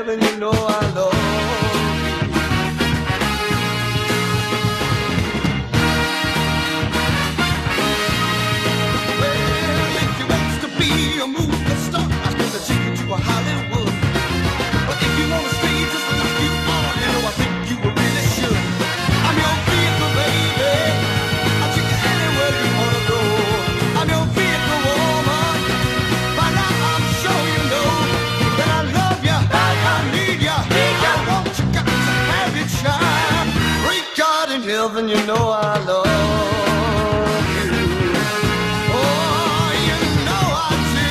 heaven, you know I love you. Well, if you want to be a movie star, I'm gonna take you to a Hollywood. But if you wanna stay just like you are, you know I think you really should. I'm your vehicle, baby. I'll take you anywhere you wanna go. I'm your vehicle, woman. By now I'm sure you know that I love you, I need you, I want you, got to have you, child. Great God in heaven, you know I love you. Oh, you know I do.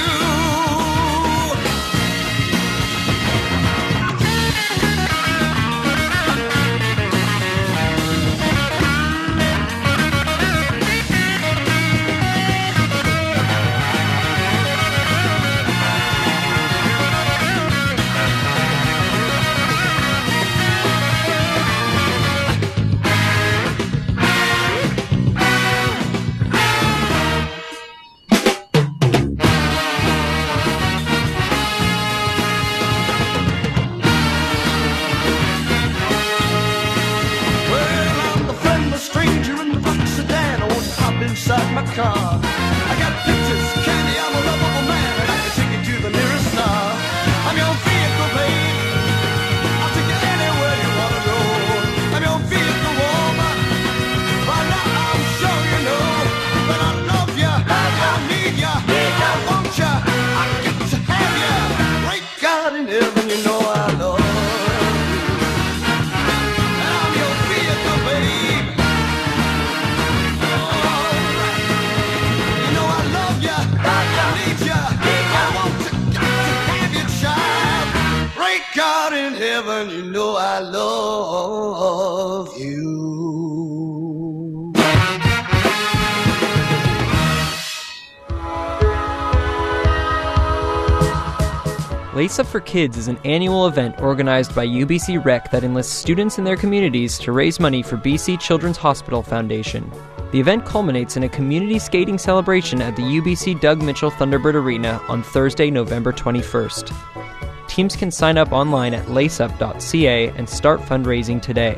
Well, I'm the friendless stranger in the black sedan. I won't hop inside my car. I got pictures, candy, I'm a lovable man, and I can take you to the nearest star. I'm your vehicle, babe. I'll take you anywhere you wanna go. I'm your vehicle, woman. By now I'm sure you know that I love you, I need you, I want you, I get to have you. Great God in heaven, you know I love you. And I'm your vehicle, babe. Alright. You know I love you, I need you, I want you, got to have you, child. Great God in heaven, you know I love you. Lace Up for Kids is an annual event organized by UBC Rec that enlists students in their communities to raise money for BC Children's Hospital Foundation. The event culminates in a community skating celebration at the UBC Doug Mitchell Thunderbird Arena on Thursday, November 21st. Teams can sign up online at laceup.ca and start fundraising today.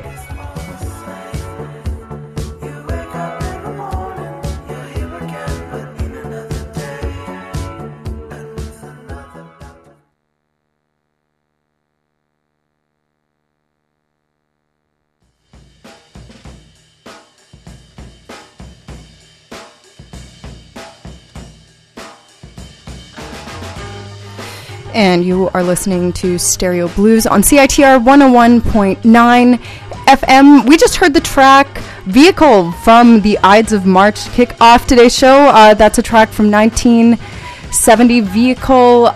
And you are listening to Stereo Blues on CITR 101.9 FM. We just heard the track Vehicle from the Ides of March to kick off today's show. That's a track from 1970. Vehicle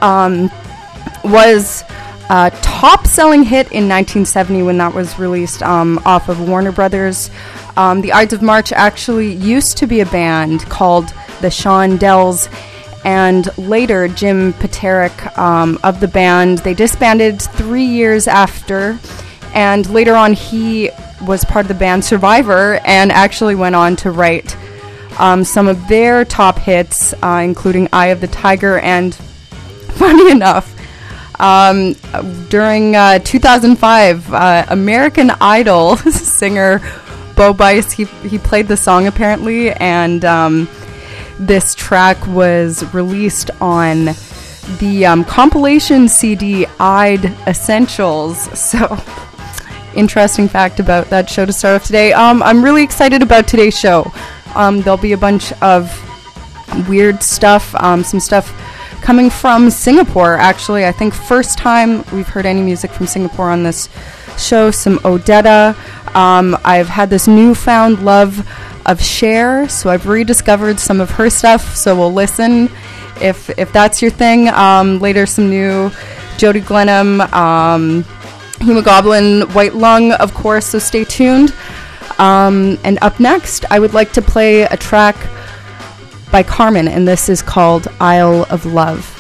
was a top-selling hit in 1970 when that was released off of Warner Brothers. The Ides of March actually used to be a band called the Shondells. And later, Jim Peterick of the band, they disbanded 3 years after. And later on, he was part of the band Survivor and actually went on to write some of their top hits, including Eye of the Tiger. And funny enough, during 2005, American Idol singer Bo Bice, he played the song apparently, and this track was released on the compilation CD Ide Essentials. So, interesting fact about that show to start off today. I'm really excited about today's show. There'll be a bunch of weird stuff, some stuff coming from Singapore, actually. I think first time we've heard any music from Singapore on this show. Some Odetta. I've had this newfound love of Cher, so I've rediscovered some of her stuff, so we'll listen if that's your thing. Later, some new Jody Glenham, Hemoglobin, White Lung, of course, so stay tuned. And up next, I would like to play a track by Carmen, and this is called Isle of Love.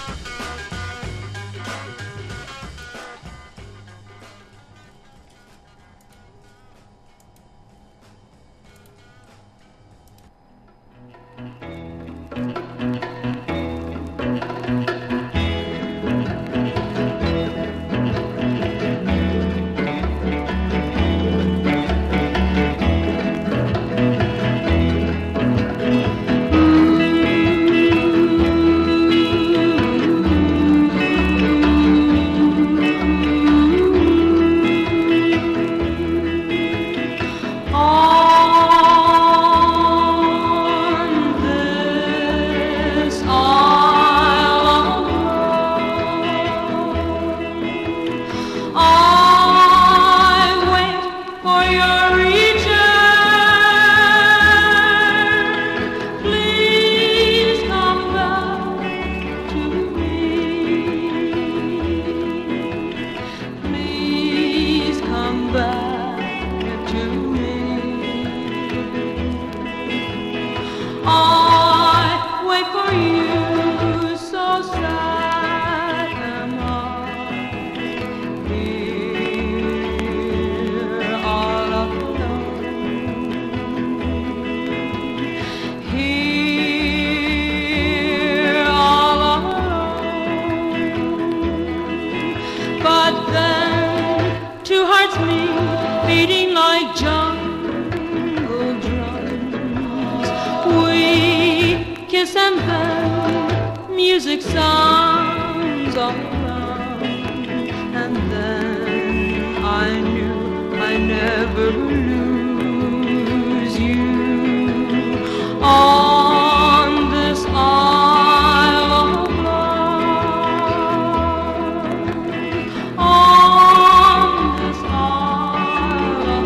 kiss and then music sounds all around, and then I knew I never lose you. On this isle of love, on this isle of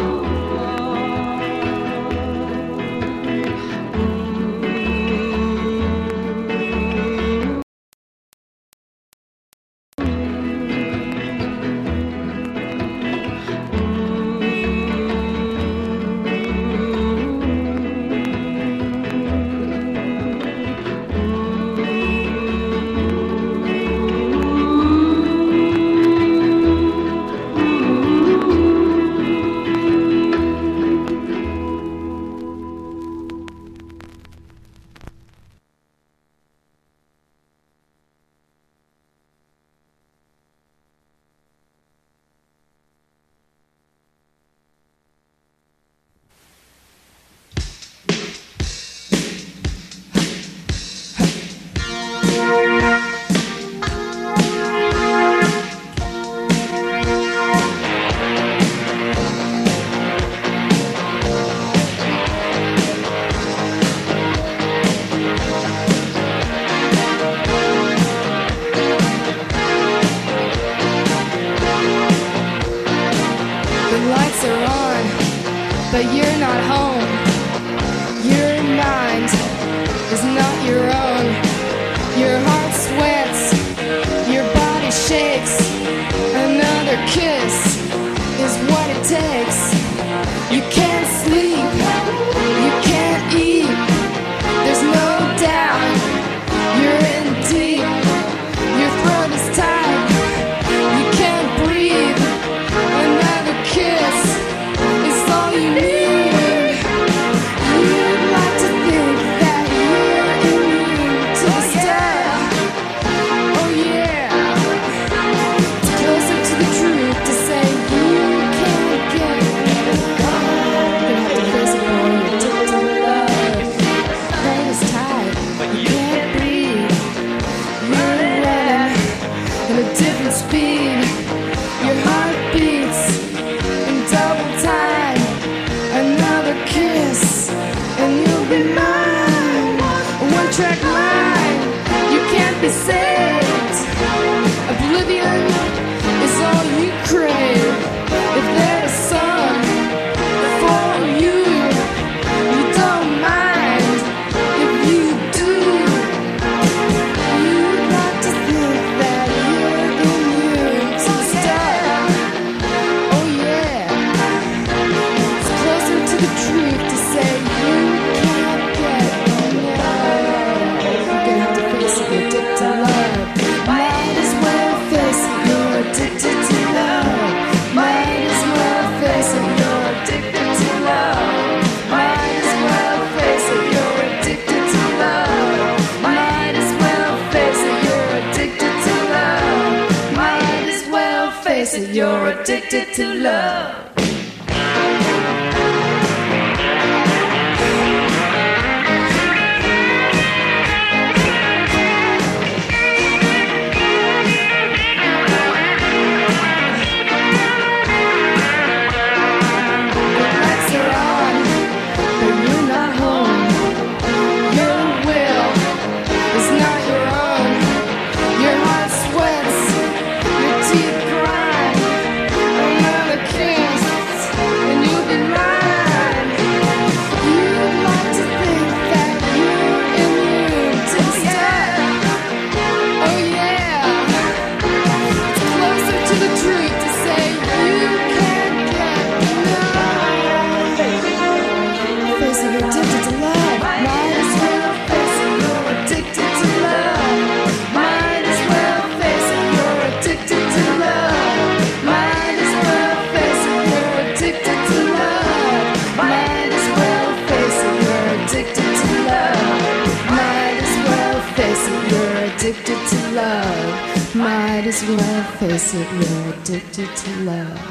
but you're not home. Your mind is not your own. Your heart sweats, your body shakes. Another kiss is what it takes. You can't sleep, you can't eat. There's no doubt you're in deep. Your throat is tight, you can't breathe. Another kiss is all you need. You'd like to think that you're immune to the stuff. Oh yeah, it's closer to the truth to say you can't get it. You have to face it, boy, you're addicted to love. Throat is tight, you can't breathe. You're running at a different speed. Your heart beats in double time. Another kiss and you'll be mine. A one-track mind, you can't be saved. Oblivion is all you crave. If there's a song for you, you don't mind. If you do, you'd like to think that you're immune to the stuff. Oh yeah, it's closer to the truth to say you can't get enough. You're gonna have to face it, you're addicted to love. Might as well face it, you're addicted to love. Might as well face it, you're addicted to love. Might as well face it, you're addicted to love. Might as well face it, you're addicted to love. Might as well face it, you're addicted to love. Lights are on, but you're not home. Your will is not your own. Your heart sweats, your teeth grind. Another kiss, and you'll be mine. You'd like to think that you're immune to the stuff. Oh yeah, it's closer to the truth to say you can't get enough. Face it, you're addicted to love. Might as well face it, you're addicted to love. Might as well face it, you're addicted to love. Might as well face it, you're addicted to love. Might as well face it, you're addicted to love. Might as well face it, you're addicted to love. Might as well face it, you're addicted to love.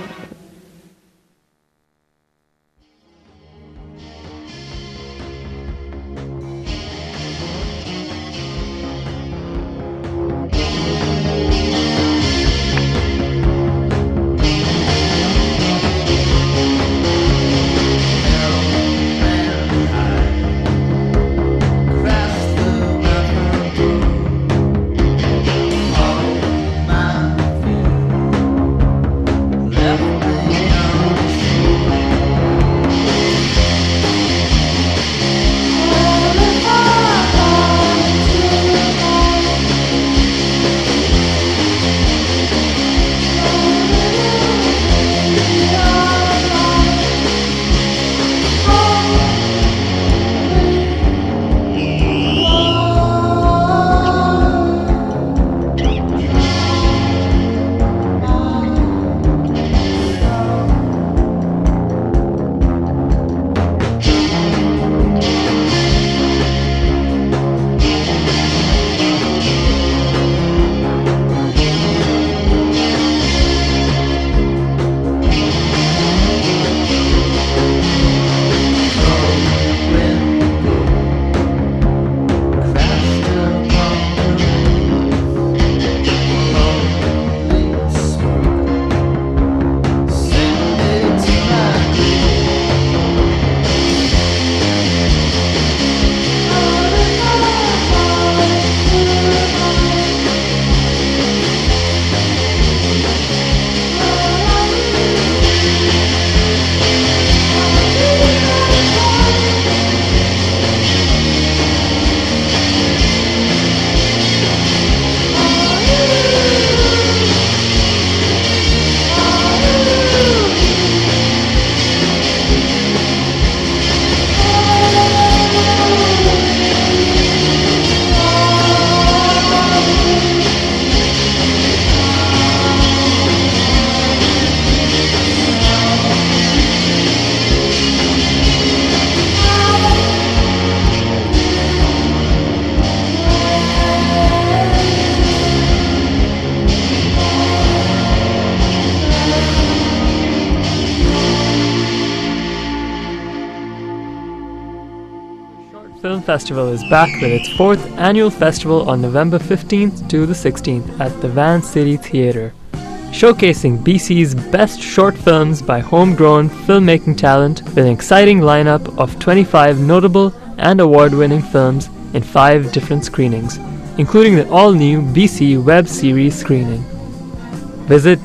Film Festival is back with its 4th annual festival on November 15th to the 16th at the Van City Theatre, showcasing BC's best short films by homegrown filmmaking talent with an exciting lineup of 25 notable and award-winning films in 5 different screenings, including the all-new BC web series screening. Visit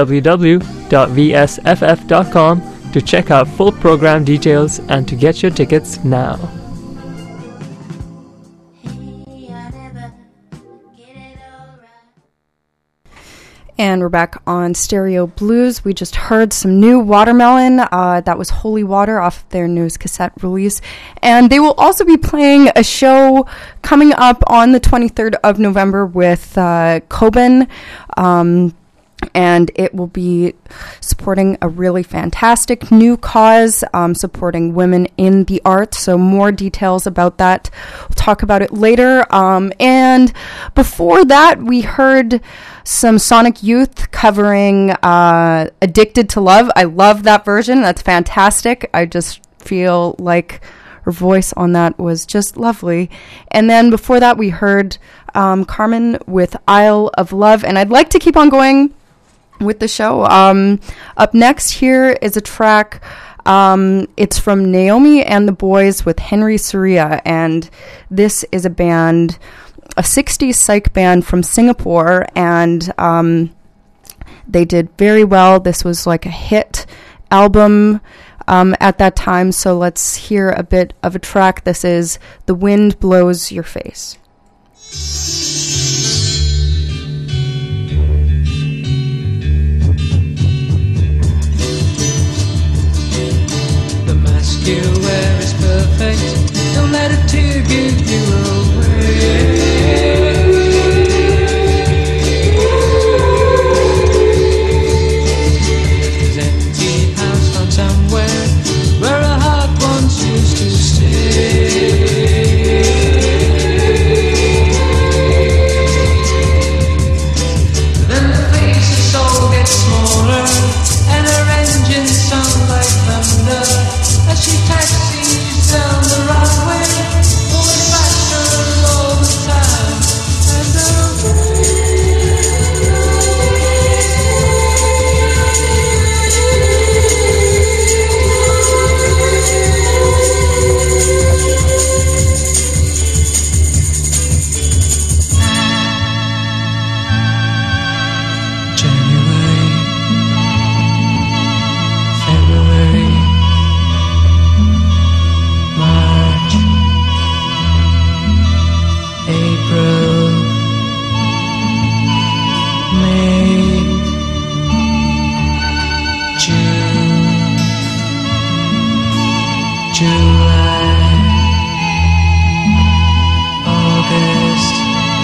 www.vsff.com to check out full program details and to get your tickets now. And we're back on Stereo Blues. We just heard some new Watermelon. That was Holy Water off of their newest cassette release. And they will also be playing a show coming up on the 23rd of November with Coben. And it will be supporting a really fantastic new cause, supporting women in the arts. So more details about that. We'll talk about it later. And before that, we heard some Sonic Youth covering Addicted to Love. I love that version. That's fantastic. I just feel like her voice on that was just lovely. And then before that, we heard Carmen with Isle of Love. And I'd like to keep on going with the show. Up next here is a track. It's from Naomi and the Boys with Henry Soria, and this is a band, a 60s psych band from Singapore, and they did very well. This was like a hit album at that time, so let's hear a bit of a track. This is The Wind Blows Your Face. You wear is perfect. Don't let it tear give you away. There's an empty house found somewhere where a heart once used to stay. Then the face of soul gets smaller and her engine sounds like thunder. As she taxis down the runway, pulling faster all the time, and January, February, March, April, May, June, July, August.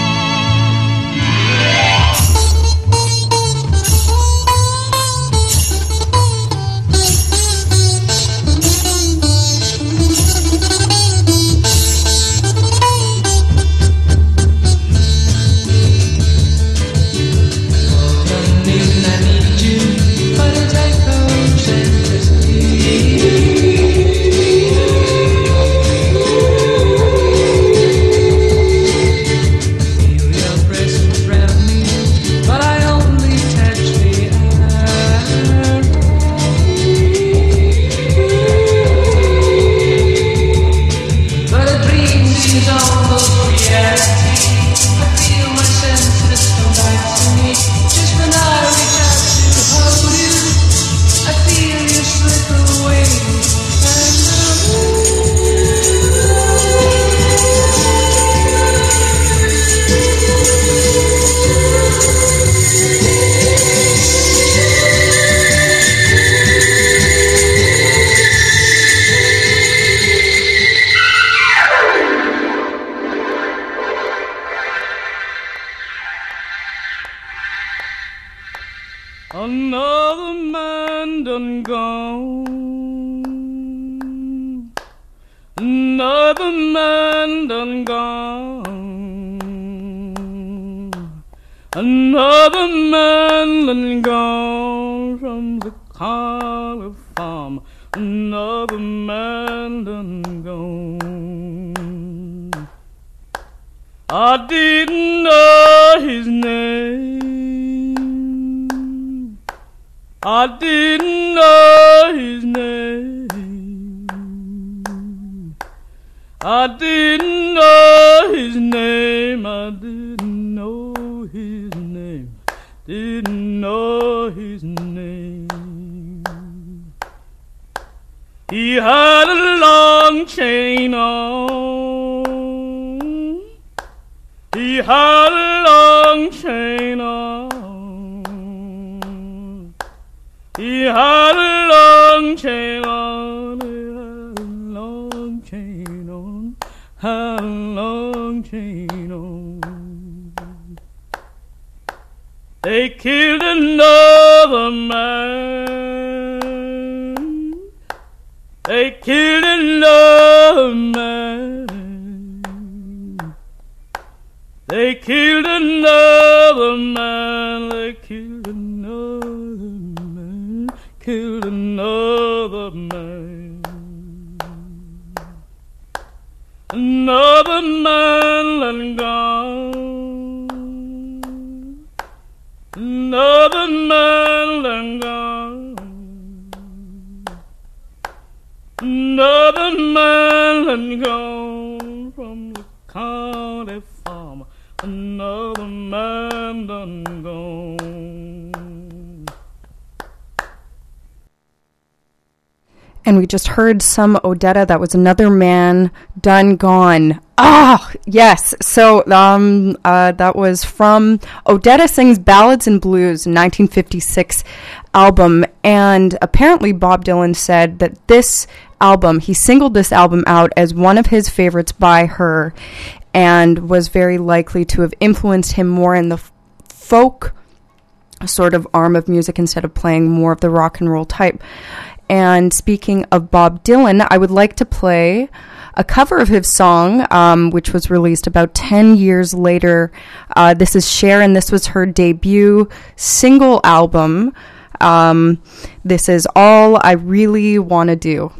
Another man done gone. Another man done gone. Another man done gone from the Carter farm. Another man done gone. I didn't know his name. I didn't know his name. I didn't know his name. I didn't know his name. Didn't know his name. He had a long chain on. He had a long chain on. He had a long chain on. He had a long chain on. Had a long chain on. They killed another man. They killed another man. They killed another man. They killed another man. Killed another man. Another man let gone. Another man let gone. Another man let gone from the county farm. Another man done gone. And we just heard some Odetta. That was Another Man Done Gone. Ah, yes. So that was from Odetta Sings Ballads and Blues, 1956 album. And apparently Bob Dylan said that this album, he singled this album out as one of his favorites by her, and was very likely to have influenced him more in the folk sort of arm of music instead of playing more of the rock and roll type. And speaking of Bob Dylan, I would like to play a cover of his song, which was released about 10 years later. This is Cher, and this was her debut single album. This is All I Really Want to Do.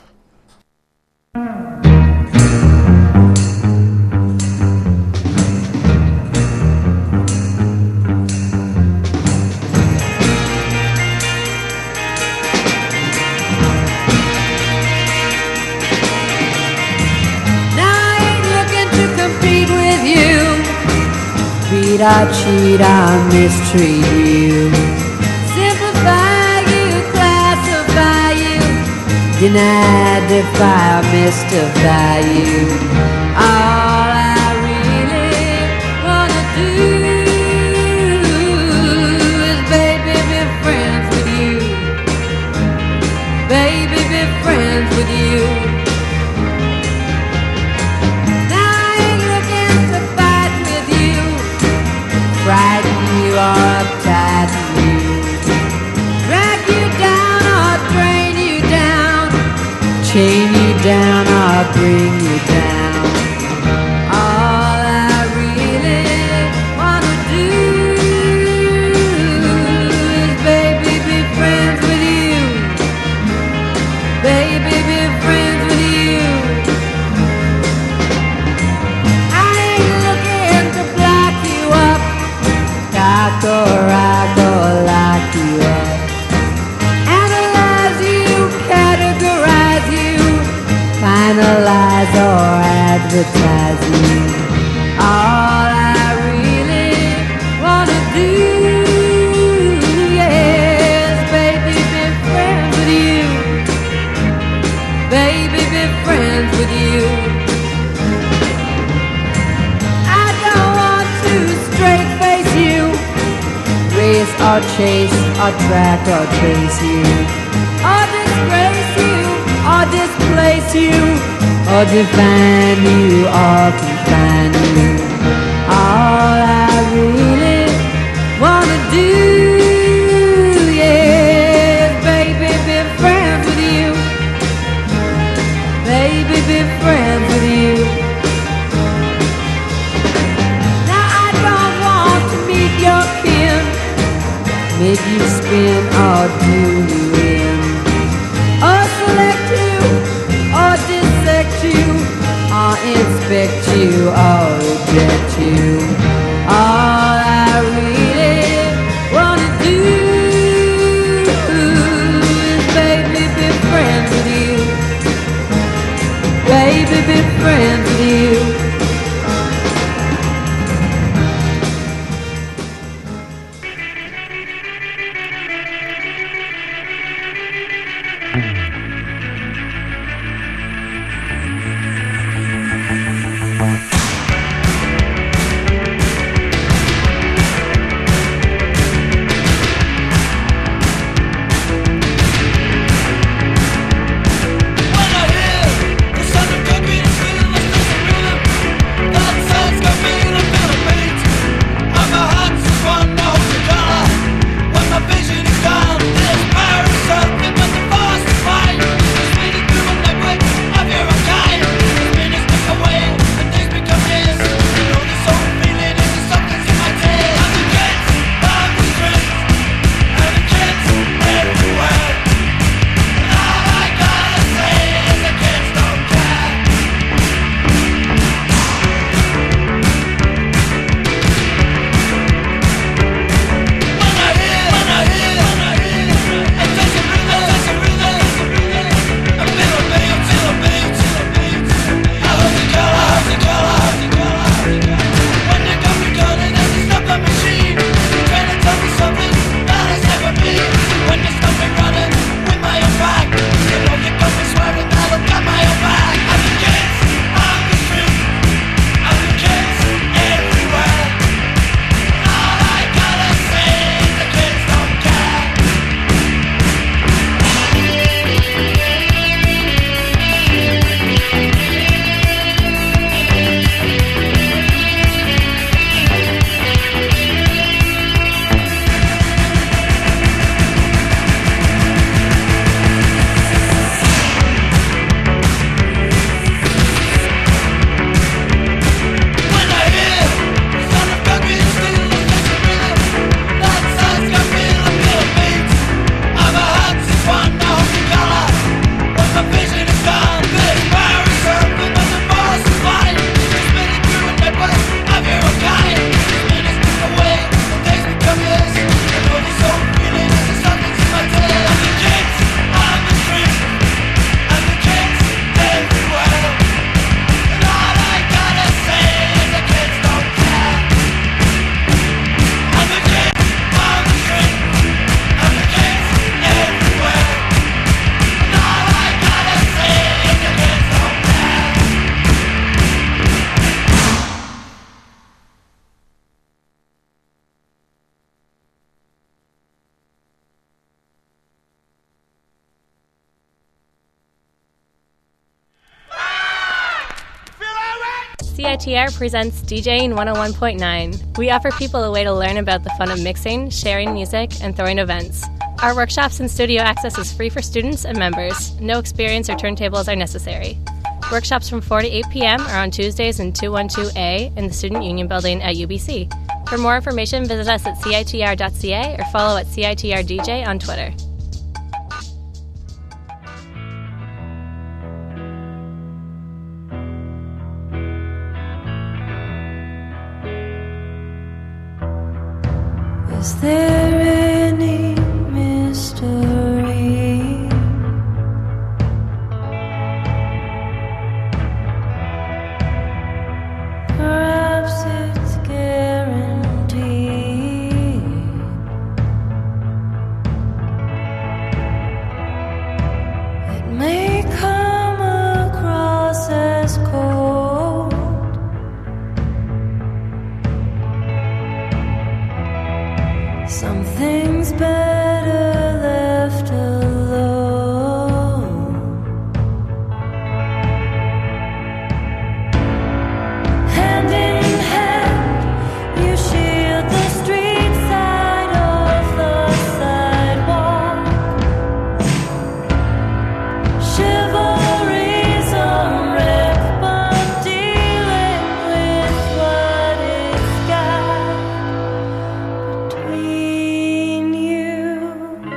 I cheat, I mistreat you, simplify you, classify you, deny, defy, mystify you. All I really wanna do is, baby, be friends with you, baby, be friends with you. Frighten you or uptight you, drag you down or drain you down, chain you down or bring you down. All I really wanna do is, baby, be friends with you, baby, be friends with you. I ain't looking to block you up, or I go lock you up, analyze you, categorize you, finalize or advertise you. All I really wanna do, yes, baby, be friends with you, baby, be friends with you. I don't want to straight face you, race or chase or track or trace you, or disgrace you or displace you, or define you or confine you. All I really wanna do, yeah, baby, be friends with you, baby, be friends with you. Now I don't want to meet your kin, make you spin or do you in, or select you, or dissect you, or inspect you, or reject you. All I really wanna do is baby be friends with you. Baby be friends with you. CITR presents DJing 101.9. We offer people a way to learn about the fun of mixing, sharing music, and throwing events. Our workshops and studio access is free for students and members. No experience or turntables are necessary. Workshops from 4 to 8 p.m. are on Tuesdays in 212A in the Student Union Building at UBC. For more information, visit us at CITR.ca or follow at CITRDJ on Twitter. Is there any mystery? Perhaps it's guaranteed. It may come across as cold. Something's better left alone. Hand in hand, you shield the street side of the sidewalk. Chivalry's on wreck, but dealing with what it's got between you.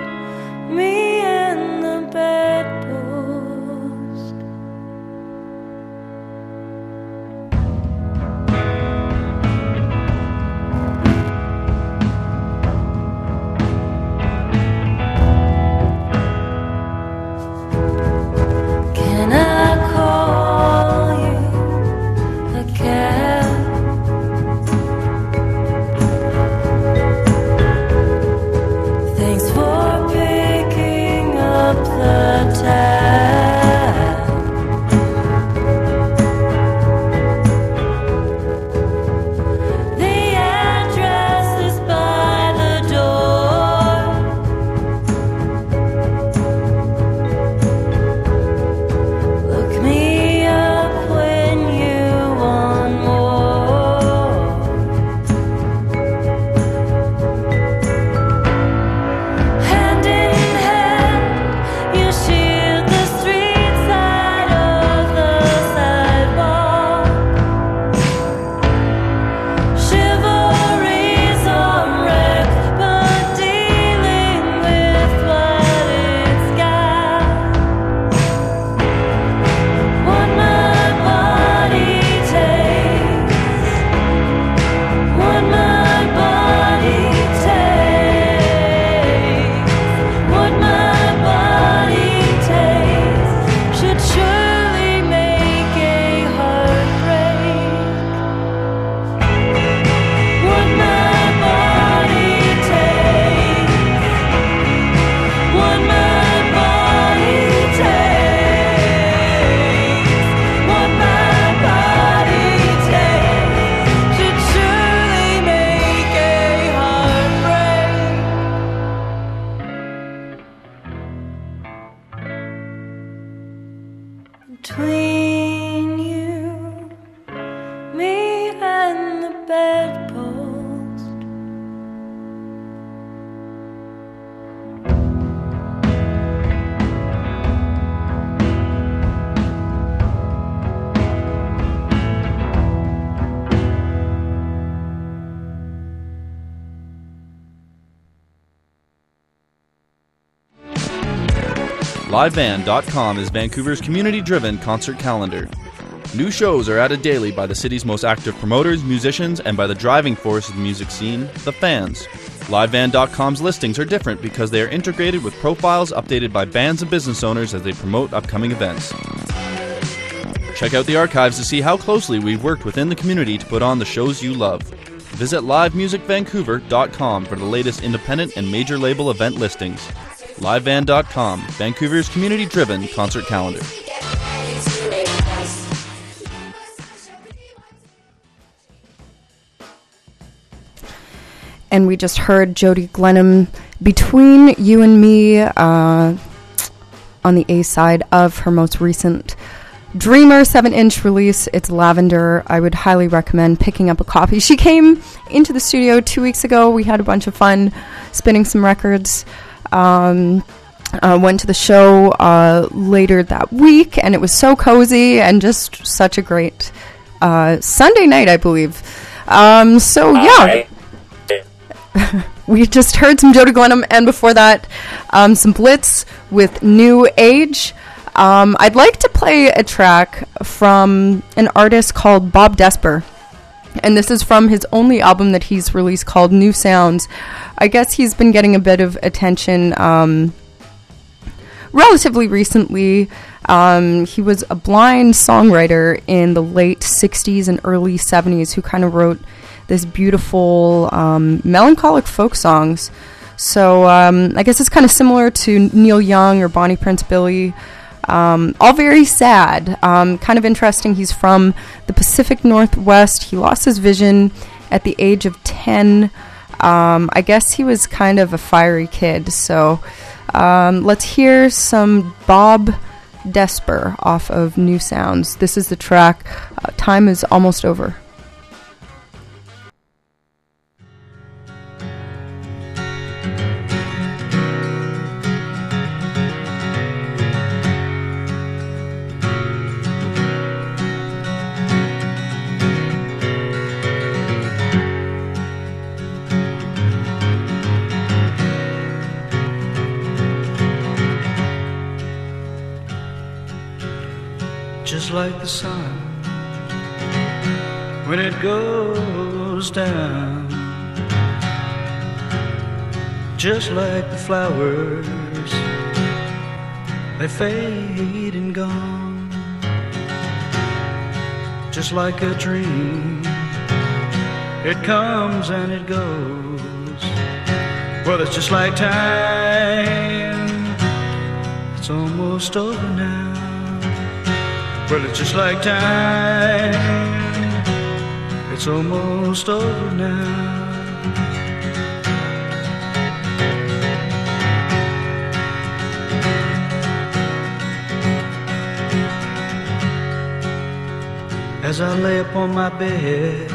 LiveBand.com is Vancouver's community-driven concert calendar. New shows are added daily by the city's most active promoters, musicians, and by the driving force of the music scene, the fans. LiveBand.com's listings are different because they are integrated with profiles updated by bands and business owners as they promote upcoming events. Check out the archives to see how closely we've worked within the community to put on the shows you love. Visit livemusicvancouver.com for the latest independent and major label event listings. LiveBand.com, Vancouver's community-driven concert calendar. And we just heard Jody Glenham, Between You and Me, on the A side of her most recent Dreamer 7-inch release. It's Lavender. I would highly recommend picking up a copy. She came into the studio 2 weeks ago. We had a bunch of fun spinning some records. Went to the show later that week, and it was so cozy and just such a great Sunday night, I believe. We just heard some Jody Glenham, and before that, some Blitz with New Age. I'd like to play a track from an artist called Bob Desper, and this is from his only album that he's released called New Sounds. I guess he's been getting a bit of attention relatively recently. He was a blind songwriter in the late 60s and early 70s who kind of wrote this beautiful melancholic folk songs. So I guess it's kind of similar to Neil Young or Bonnie Prince Billy. All very sad. Kind of interesting. He's from the Pacific Northwest. He lost his vision at the age of 10. I guess he was kind of a fiery kid. So let's hear some Bob Desper off of New Sounds. This is the track Time Is Almost Over. Just like the sun when it goes down, just like the flowers, they fade and gone, just like a dream, it comes and it goes. Well, it's just like time, it's almost over now. Well, it's just like time, it's almost over now. As I lay upon my bed,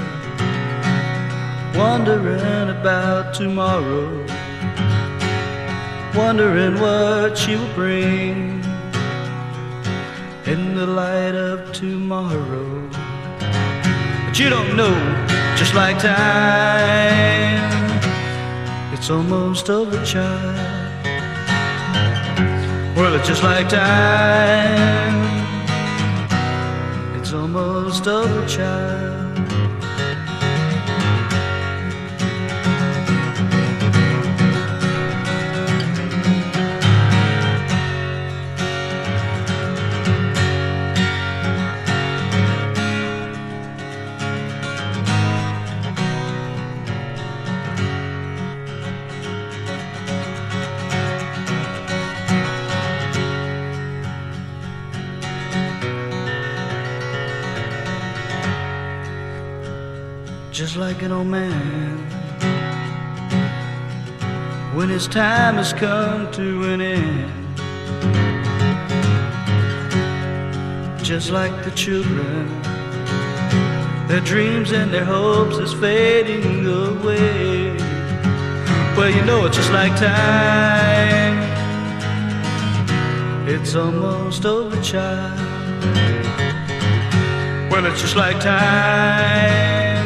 wondering about tomorrow, wondering what she will bring in the light of tomorrow. But you don't know, just like time, it's almost over, child. Well, it's just like time, it's almost over, child. Just like an old man, when his time has come to an end. Just like the children, their dreams and their hopes is fading away. Well, you know it's just like time, it's almost over, child. Well, it's just like time,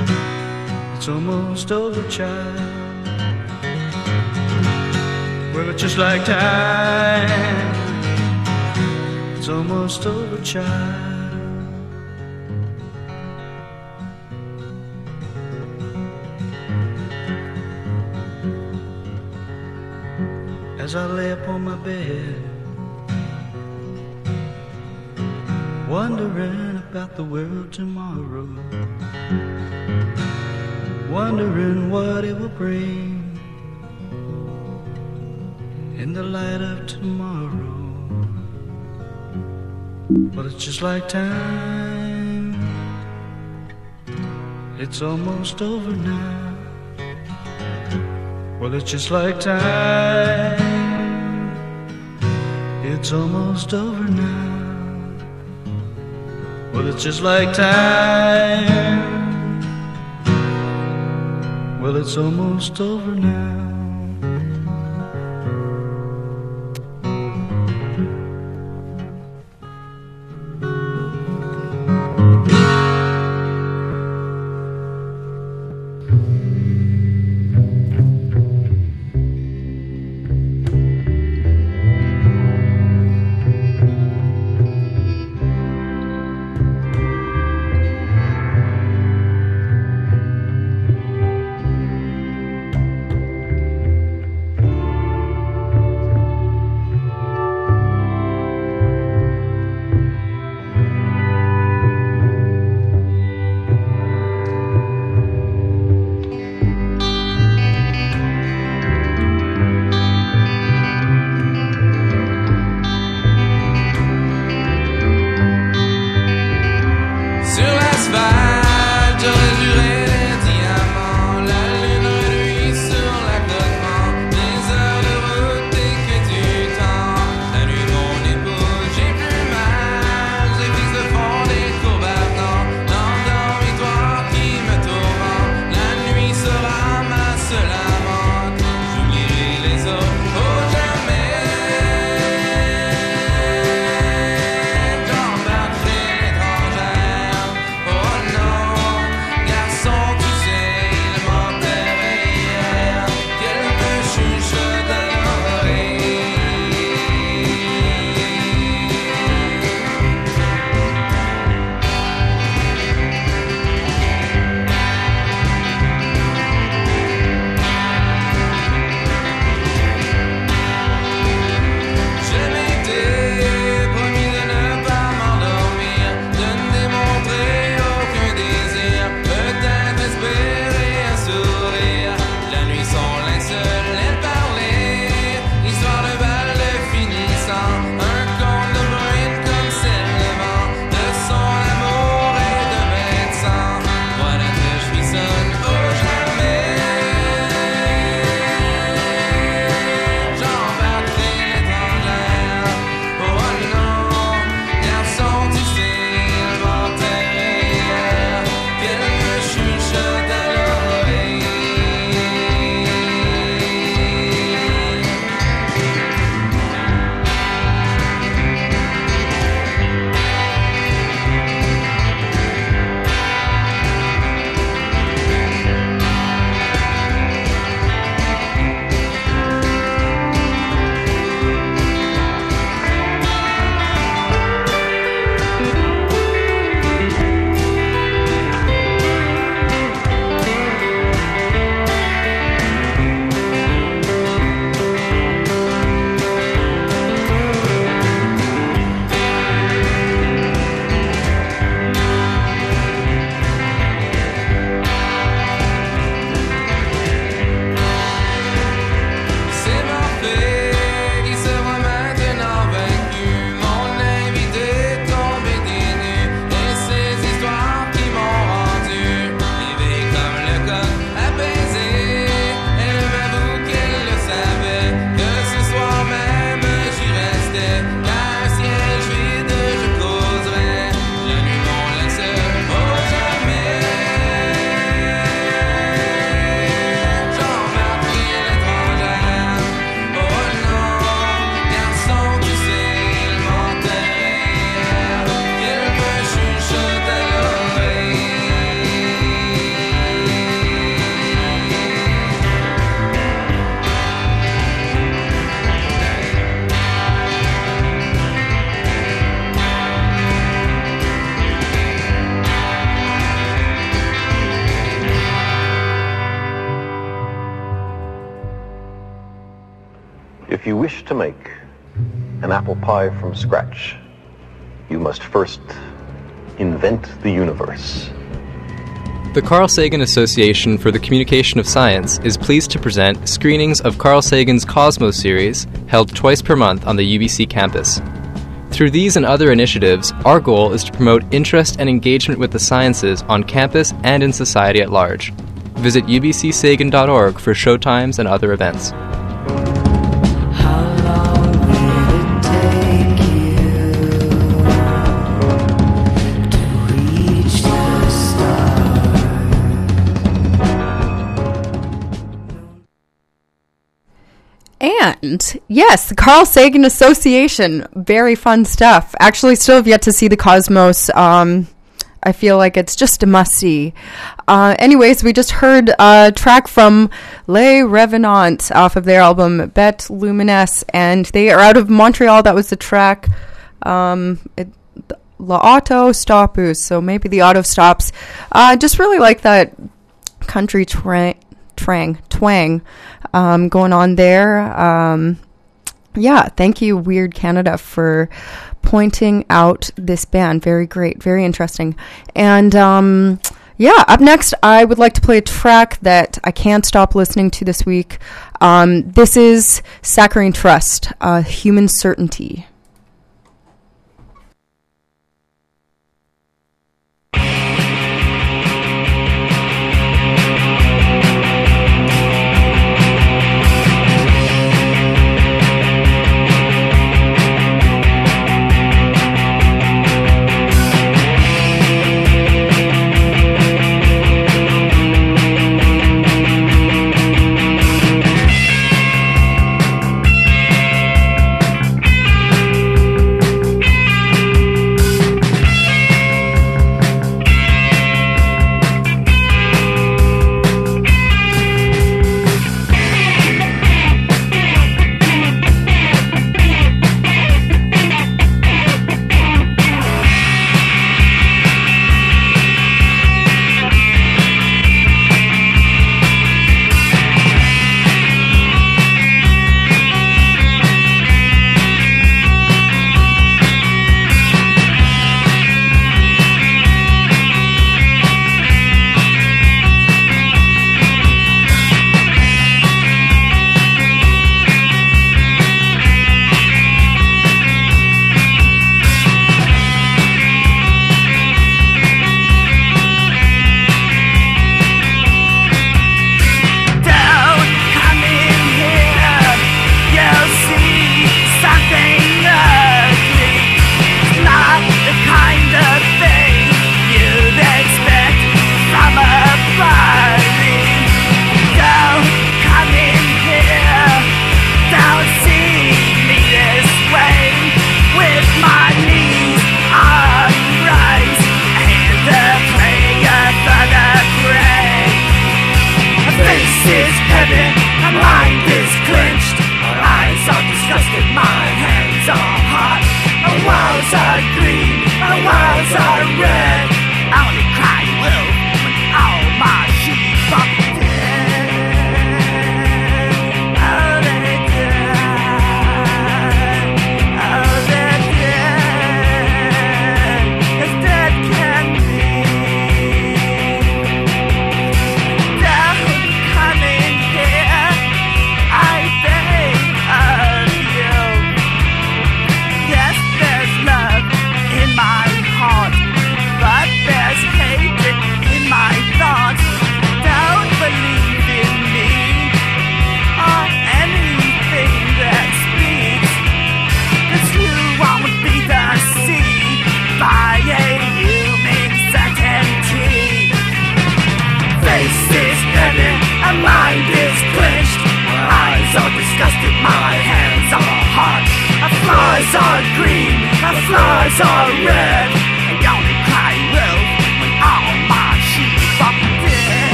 it's almost over, child. Well, it's just like time. It's almost over, child. As I lay upon my bed, wondering about the world tomorrow, wondering what it will bring in the light of tomorrow. But it's just like time. It's almost over now. Well, it's just like time. It's almost over now. Well, it's just like time. Well, it's almost over now. If you wish to make an apple pie from scratch, you must first invent the universe. The Carl Sagan Association for the Communication of Science is pleased to present screenings of Carl Sagan's Cosmos series, held twice per month on the UBC campus. Through these and other initiatives, our goal is to promote interest and engagement with the sciences on campus and in society at large. Visit ubcsagan.org for showtimes and other events. And yes, the Carl Sagan Association, very fun stuff. Actually, still have yet to see the Cosmos. I feel like it's just a must-see. Anyways, we just heard a track from Les Revenants off of their album Bête Luminescente, and they are out of Montreal. That was the track L'Auto Stoppus, so maybe the auto stops. Just really like that country twang going on there. Yeah, thank you, Weird Canada, for pointing out this band. Very great, very interesting. And yeah, up next, I would like to play a track that I can't stop listening to this week. This is Saccharine Trust, Human Certainty.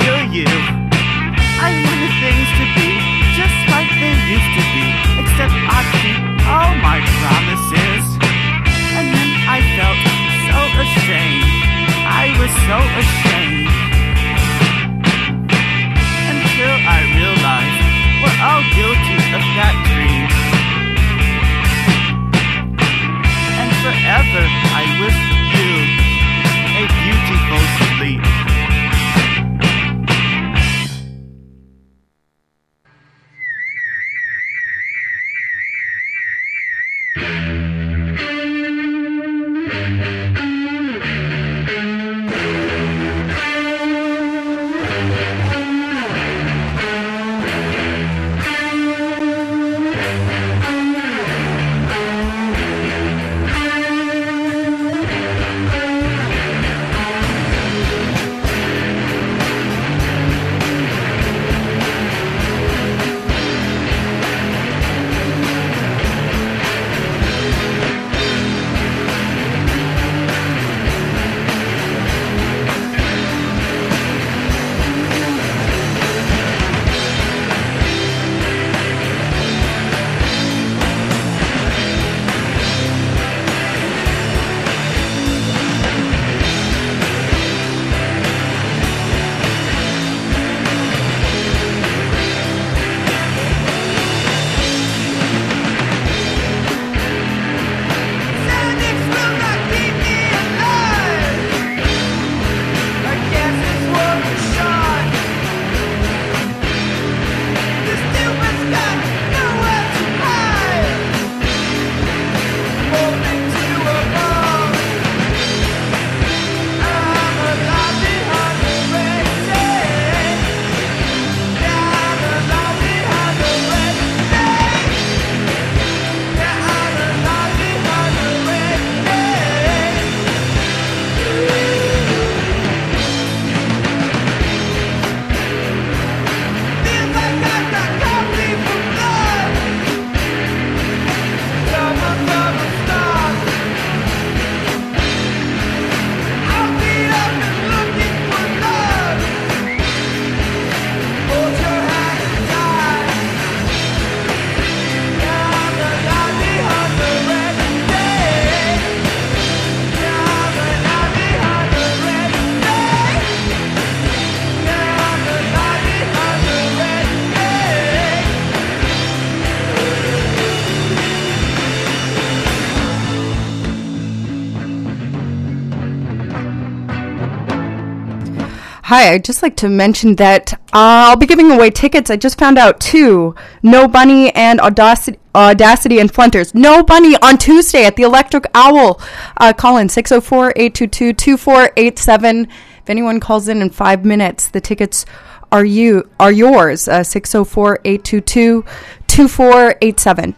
feel you. I wanted things to be just like they used to be, except I keep all my promises. And then I felt so ashamed. I was so ashamed. Until I realized we're all guilty of that dream. And forever I wish you a beautiful sleep. Hi, I'd just like to mention that I'll be giving away tickets. I just found out two. No Bunny and Audacity and Flinters. No Bunny on Tuesday at the Electric Owl. Call in 604-822-2487. If anyone calls in 5 minutes, the tickets are yours. 604-822-2487.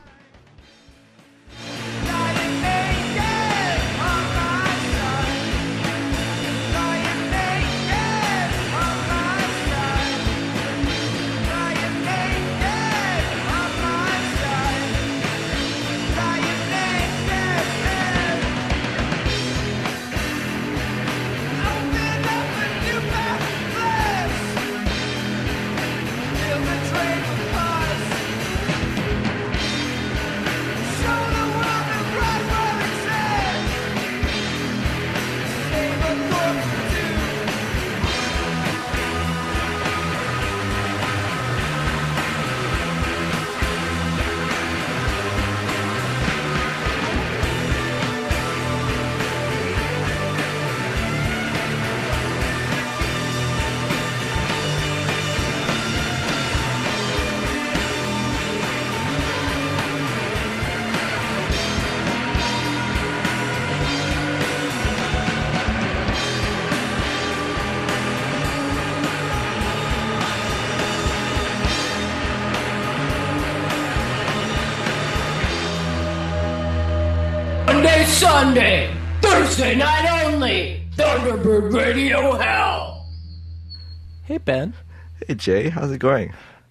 Sunday, Thursday night only, Thunderbird Radio Hell. Hey, Ben. Hey, Jay. How's it going?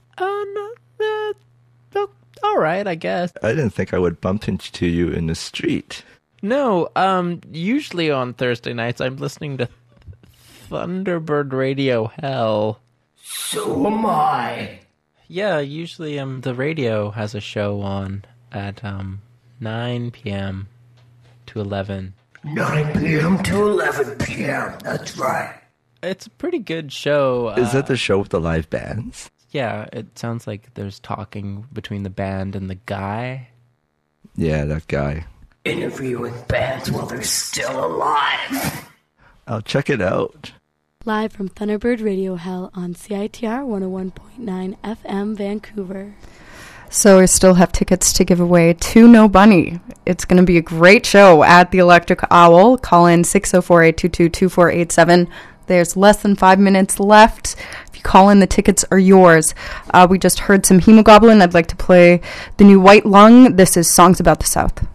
All right, I guess. I didn't think I would bump into you in the street. No, usually on Thursday nights I'm listening to Thunderbird Radio Hell. So am I. Yeah, usually the radio has a show on at 9 p.m. to 11. 9 p.m. to 11 p.m. That's right. It's a pretty good show. Is that the show with the live bands? Yeah, it sounds like there's talking between the band and the guy. Yeah, that guy. Interviewing bands while they're still alive. I'll check it out. Live from Thunderbird Radio Hell on CITR 101.9 FM Vancouver. So we still have tickets to give away to No Bunny. It's going to be a great show at the Electric Owl. Call in 604-822-2487. There's less than 5 minutes left. If you call in, the tickets are yours. We just heard some Hemogoblin. I'd like to play the new White Lung. This is Songs About the South.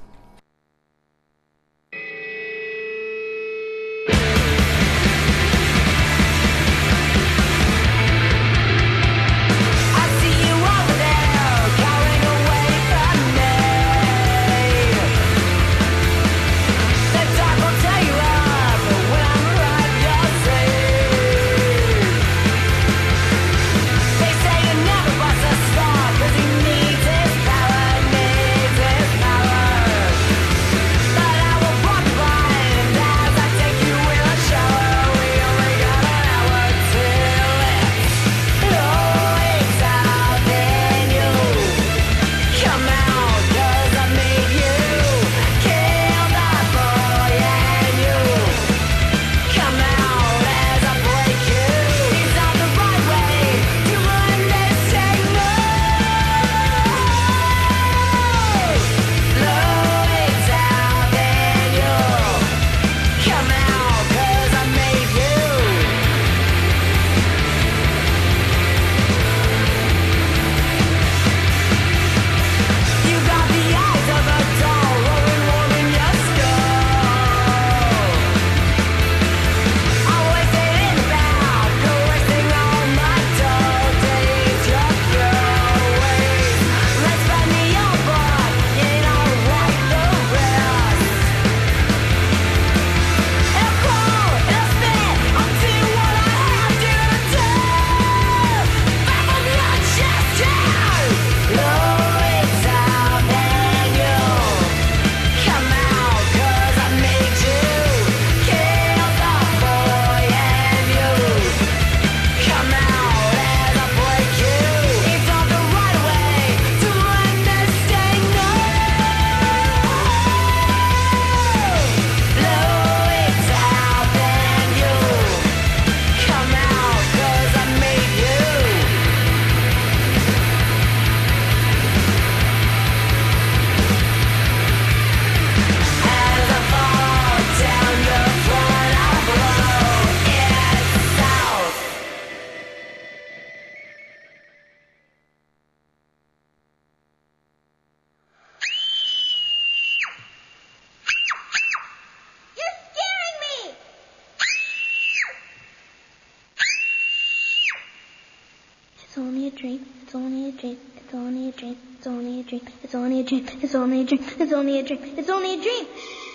only a dream, it's only a dream, it's only a dream, it's only a dream, it's only a dream, it's only a dream, it's only a dream, it's only a dream.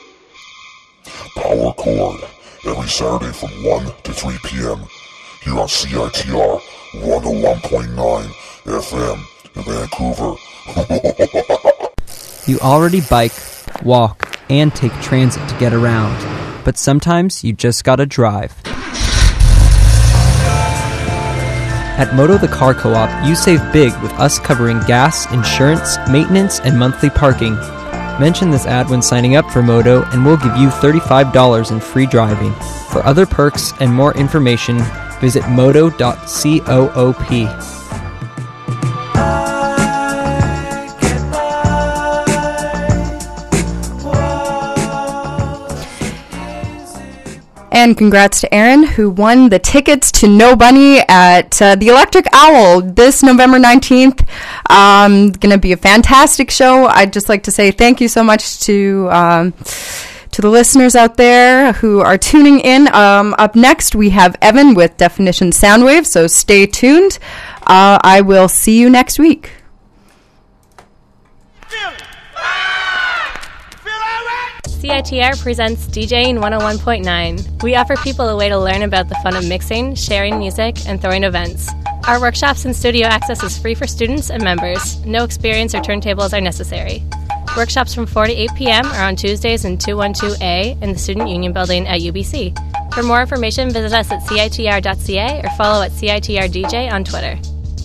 Power Chord, every Saturday from 1 to 3 p.m. here on CITR 101.9 FM in Vancouver. You already bike, walk, and take transit to get around, but sometimes you just gotta drive. At Moto the Car Co-op, you save big with us covering gas, insurance, maintenance, and monthly parking. Mention this ad when signing up for Moto and we'll give you $35 in free driving. For other perks and more information, visit moto.coop. And congrats to Aaron, who won the tickets to No Bunny at the Electric Owl this November 19th. Going to be a fantastic show. I'd just like to say thank you so much to the listeners out there who are tuning in. Up next, we have Evan with Definition Soundwave, so stay tuned. I will see you next week. CITR presents DJing 101.9. We offer people a way to learn about the fun of mixing, sharing music, and throwing events. Our workshops and studio access is free for students and members. No experience or turntables are necessary. Workshops from 4 to 8 p.m. are on Tuesdays in 212A in the Student Union Building at UBC. For more information, visit us at citr.ca or follow at CITRDJ on Twitter.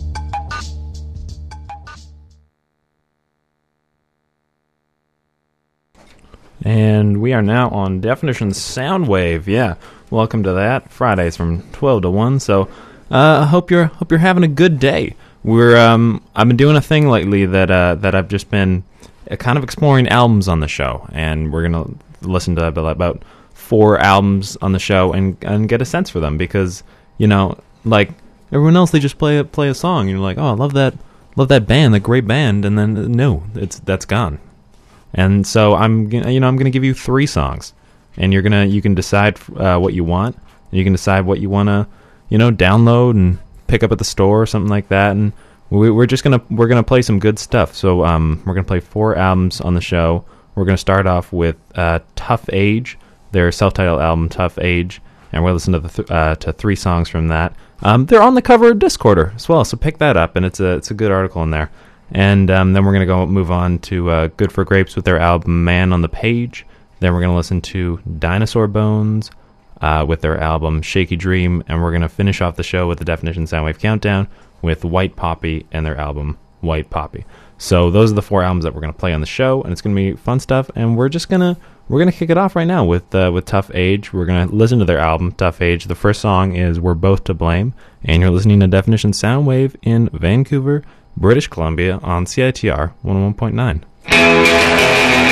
And we are now on Definition Soundwave. Yeah, welcome to that. Fridays from 12 to 1. So I hope you're having a good day. I've been doing a thing lately that I've just been kind of exploring albums on the show, and we're gonna listen to about 4 albums on the show and get a sense for them, because like everyone else, they just play a song and you're like, oh, I love that band, that great band, and then no, that's gone. And so I'm gonna give you 3 songs, and you can decide what you want, and you can decide what you want to download and pick up at the store or something like that. And we're gonna play some good stuff. So we're gonna play 4 albums on the show. We're gonna start off with Tough Age, their self-titled album Tough Age, and we'll listen to 3 songs from that. They're on the cover of Discorder as well, so pick that up, and it's a good article in there. And then we're going to move on to Good for Grapes with their album Man on the Page. Then we're going to listen to Dinosaur Bones with their album Shaky Dream. And we're going to finish off the show with the Definition Soundwave Countdown with White Poppy and their album White Poppy. So those are the 4 albums that we're going to play on the show, and it's going to be fun stuff. And we're going to kick it off right now with Tough Age. We're going to listen to their album Tough Age. The first song is We're Both to Blame, and you're listening to Definition Soundwave in Vancouver, British Columbia on CITR 101.9.